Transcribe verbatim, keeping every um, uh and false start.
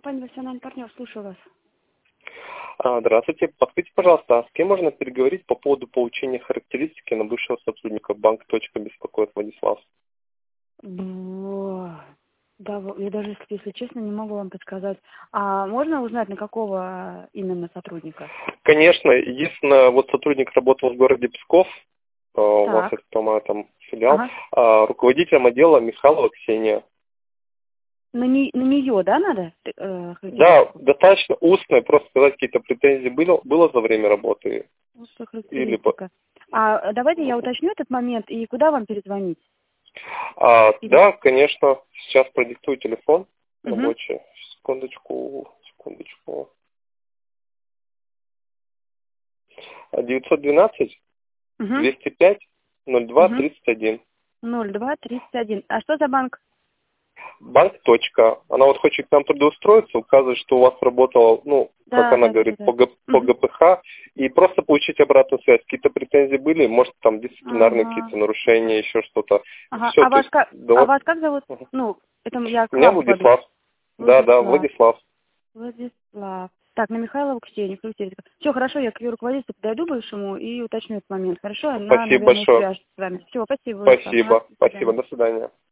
компания «Профессиональный партнер», слушаю вас. А, Здравствуйте. Подскажите, пожалуйста, а с кем можно переговорить по поводу получения характеристики на бывшего сотрудника банк. Беспокоит Владислав? Бо- Да, во- я даже, если, если честно, не могу вам подсказать. А можно узнать, на какого именно сотрудника? Конечно, единственное, вот сотрудник работал в городе Псков, а, у вас, Так, это, по-моему, там филиал, ага. а, руководителем отдела Михайлова Ксения. На, не, на нее, да, надо? Э, Да, характеристику? достаточно устно, просто сказать, какие-то претензии было, было за время работы. Вот что Или, по- характеристика. А давайте я уточню этот момент, и куда вам перезвонить? а, Или... да, конечно, сейчас продиктую телефон Угу, рабочий. Секундочку, секундочку. девятьсот двенадцать угу, двести пять ноль два угу. тридцать один. ноль два тридцать один. А что за банк? Банк. Точка. Она вот хочет к нам трудоустроиться, указывает, что у вас работало, ну, как Да, она да, да, да, говорит, да. по, Г- по Угу. ГПХ, и просто получить обратную связь. Какие-то претензии были, может, там дисциплинарные Ага. какие-то нарушения, еще что-то. Ага. Все, А то вас есть, как, да а вот. вас как зовут? Мгм. Ну, это я к Меня вам попаду. Владислав. Да, да, Владислав. Владислав. Владислав. Так, на Михайлова Ксению. Все, хорошо, я к ее руководителю подойду бывшему и уточню этот момент. Хорошо, она, Спасибо наверное, большое. свяжется с вами. Все, спасибо, Владислав. Ага, Спасибо. до Спасибо. свидания. До свидания.